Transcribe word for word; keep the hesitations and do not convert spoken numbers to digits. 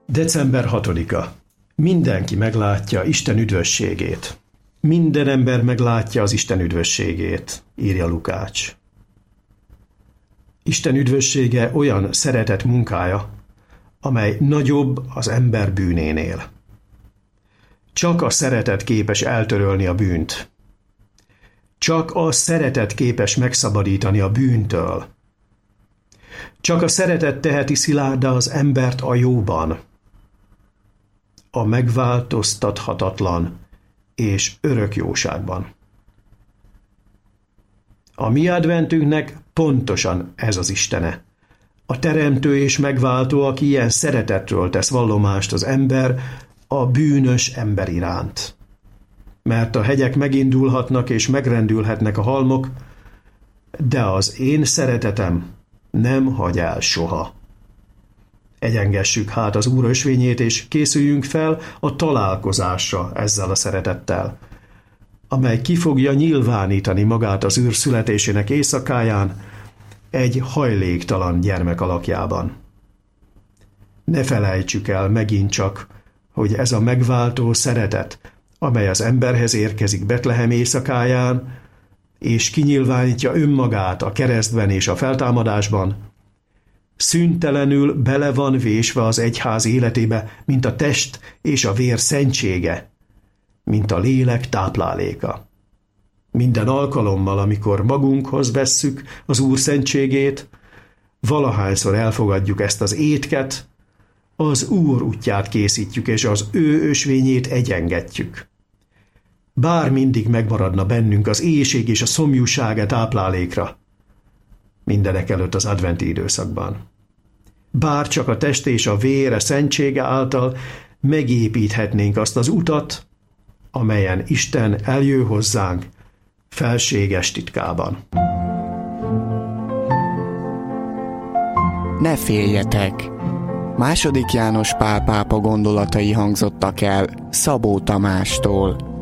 december hatodika. Mindenki meglátja Isten üdvösségét. Minden ember meglátja az Isten üdvösségét, írja Lukács. Isten üdvössége olyan szeretet munkája, amely nagyobb az ember bűnénél. Csak a szeretet képes eltörölni a bűnt. Csak a szeretet képes megszabadítani a bűntől. Csak a szeretet teheti szilárddá az embert a jóban. A megváltoztathatatlan és örök jóságban. A mi adventünknek pontosan ez az Istene. A teremtő és megváltó, aki ilyen szeretetről tesz vallomást az ember a bűnös ember iránt. Mert a hegyek megindulhatnak és megrendülhetnek a halmok, de az én szeretetem nem hagy el soha. Egyengessük hát az Úr ösvényét, és készüljünk fel a találkozásra ezzel a szeretettel, amely ki fogja nyilvánítani magát az Úr születésének éjszakáján egy hajléktalan gyermek alakjában. Ne felejtsük el megint csak, hogy ez a megváltó szeretet, amely az emberhez érkezik Betlehem éjszakáján, és kinyilvánítja önmagát a keresztben és a feltámadásban, szüntelenül bele van vésve az egyház életébe, mint a test és a vér szentsége, mint a lélek tápláléka. Minden alkalommal, amikor magunkhoz vesszük az Úr szentségét, valahányszor elfogadjuk ezt az étket, az Úr útját készítjük, és az ő ösvényét egyengetjük. Bár mindig megmaradna bennünk az éhség és a szomjúság táplálékra, mindenek előtt az adventi időszakban. Bár csak a test és a vére szentsége által megépíthetnénk azt az utat, amelyen Isten eljő hozzánk felséges titkában. Ne féljetek! Második János Pál pápa gondolatai hangzottak el Szabó Tamástól.